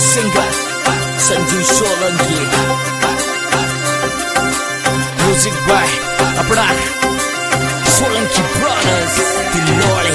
Singer Sanju Solanki, music by Apna Solanki brothers दिलोड़े।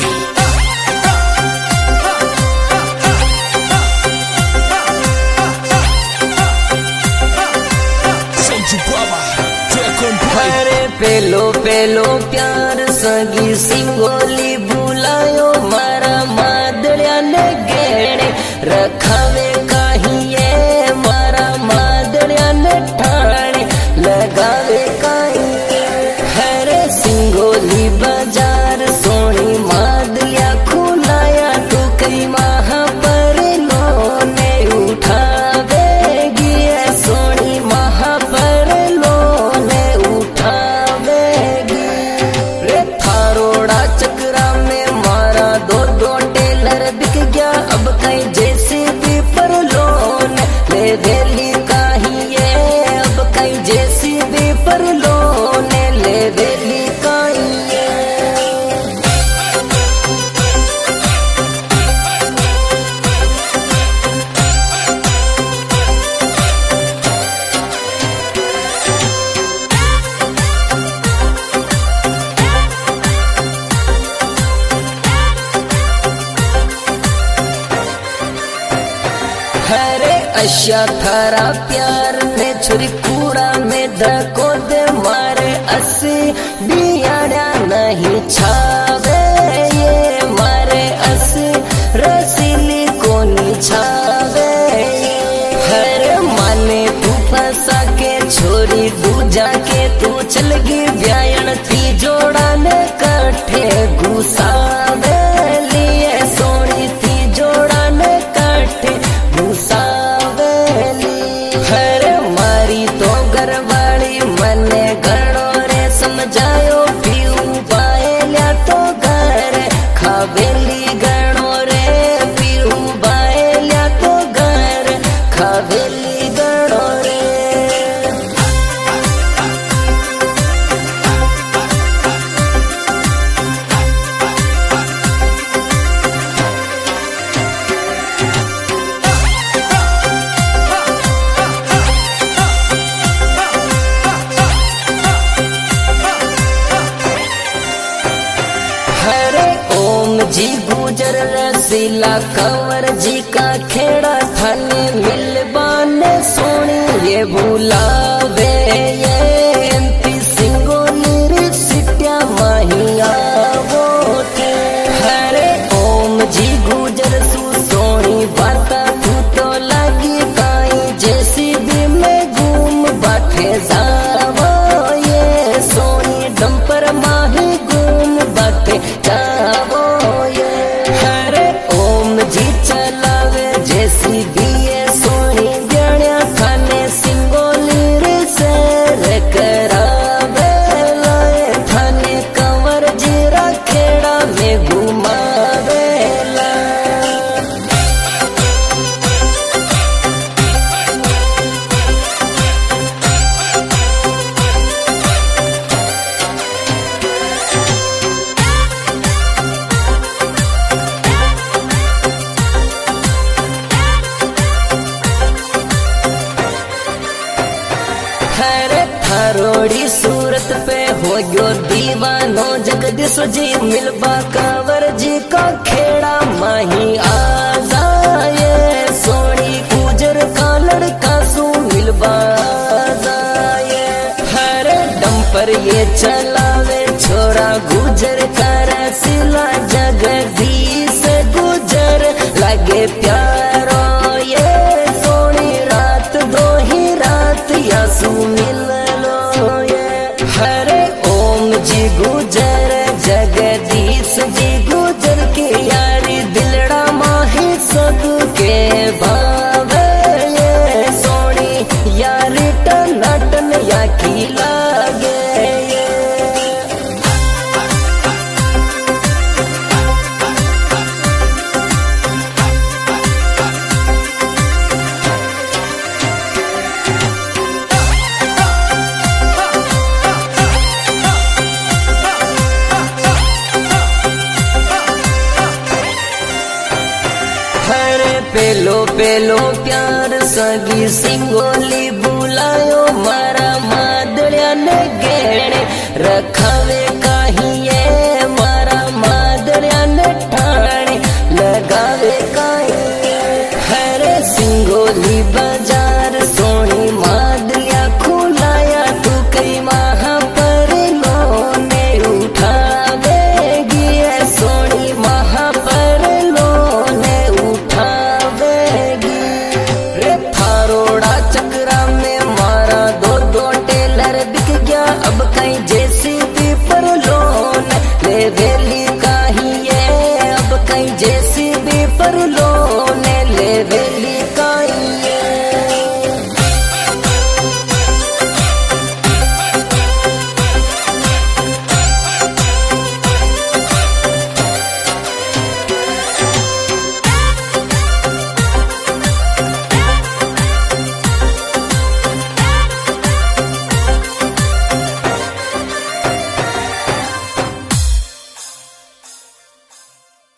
Sanju बाबा अरे पेलो पेलो प्यार सगी सिंगोली बुलायो मारा मादड़िया ने गेणे रखावे काहिए मारा मादड़िया ने ठाणे लगावे काहिए। हरे सिंगोली बाजार सोनी मादलिया खुलाया तू कई माह पर लोने उठावेगी सोनी माह पर लोने उठावेगी। रे थारोड़ा चक्रा में मारा दो दो टेलर बिक गया अब कहीं जैसे भी पर लोन ले वेली काहिए अब कहीं जैसे भी पर लोन ले वेली काहिए। हरे अशा थारा प्यार ने छुरी कूड़ा में धको दे मारे असी बियाड़ा नहीं छावे ये मारे असी रसीली कोनी छावे। हरे माने तू फंसा के छोरी दूजा के तू चल गई ब्यायन ती जोड़ा ने कट्ठे घुसावे लिए सोनी ती जोड़ा ने कट्ठे घुसावेली। हरे मारी तो घरवाली मने घणो रे समझायो पीऊ बायल्या तो घर खावेली घणो रे पीऊ बायल्या तो घर खावेली घणो रे। हरे ओम जी गुजर रसीला कंवर जी का खेड़ा थाने मिलबान सोनी ये बुलावे ये एमपी सिंगोली रे सिटिया माहिया वो थे। हरे ओम जी गुजर सु सोनी बाता तू तो लगी काई जैसी भी मैं घूम बाटे जावो ये सोनी डंपर माही घूम बाटे जावो ये। हरे ओम जी चलावे जैसी भी ये सोनी गण्या थाने सिंगोली रे सैर करावे लाए थाने कंवर जी खेड़ा में घुमावे ला। हरे थारोड़ी सूरत पे हो गयो दीवानो जगदीश जी मिलबा कंवर जी का खेड़ा माही आ जाए सोनी गुजर का लड़का सु मिलबा जाए। हरे डंपर ये चलावे छोरा गुजर कर सिला जगदीश गुजर लगे प्यारो ये सोनी रात दो ही रात या सु मिल लो ये। हरे ओम जी गुजर जगदीश जी गुजर के यारी दिलड़ा माही सब के भावे ये सोनी यारी टनाटन या की लागे ये। पेलो पेलो प्यार सगी सिंगोली बुलायो मारा मादड़िया ने गेणे रखावे काहिए मारा मादड़िया ने ठाणे लगावे काहिए हरे सिंगोली बाजार सोनी मादड़िया खुलाया तू कई माह पर लोने उठावेगी सोनी माह पर लोने उठावेगी रे थारोड़ा चक्रा में मारा दो दो टेलर बिक गया अब कहीं जेसीबी पर लोन ले वेली काहिए अब कहीं जेसीबी पर लोन